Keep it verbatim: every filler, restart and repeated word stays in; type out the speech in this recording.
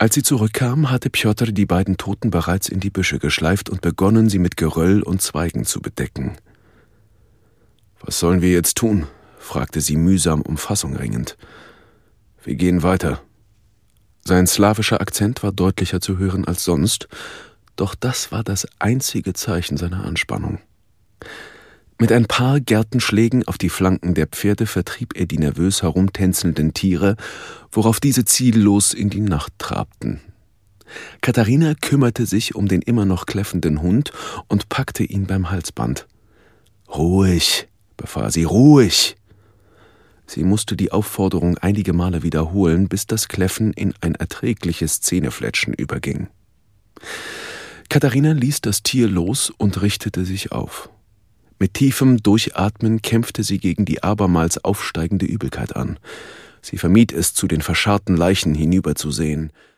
Als sie zurückkam, hatte Pjotr die beiden Toten bereits in die Büsche geschleift und begonnen, sie mit Geröll und Zweigen zu bedecken. »Was sollen wir jetzt tun?« fragte sie mühsam um Fassung ringend. »Wir gehen weiter.« Sein slawischer Akzent war deutlicher zu hören als sonst, doch das war das einzige Zeichen seiner Anspannung. Mit ein paar Gertenschlägen auf die Flanken der Pferde vertrieb er die nervös herumtänzelnden Tiere, worauf diese ziellos in die Nacht trabten. Katharina kümmerte sich um den immer noch kläffenden Hund und packte ihn beim Halsband. »Ruhig«, befahl sie, »ruhig!« Sie musste die Aufforderung einige Male wiederholen, bis das Kläffen in ein erträgliches Zähnefletschen überging. Katharina ließ das Tier los und richtete sich auf. Mit tiefem Durchatmen kämpfte sie gegen die abermals aufsteigende Übelkeit an. Sie vermied es, zu den verscharrten Leichen hinüberzusehen.